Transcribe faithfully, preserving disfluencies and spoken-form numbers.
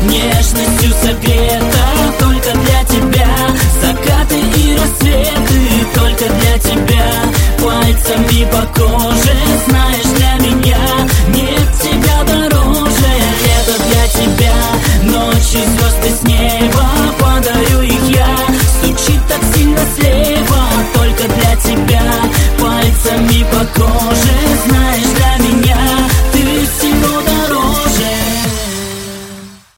нежностью согрета только для тебя. Закаты и рассветы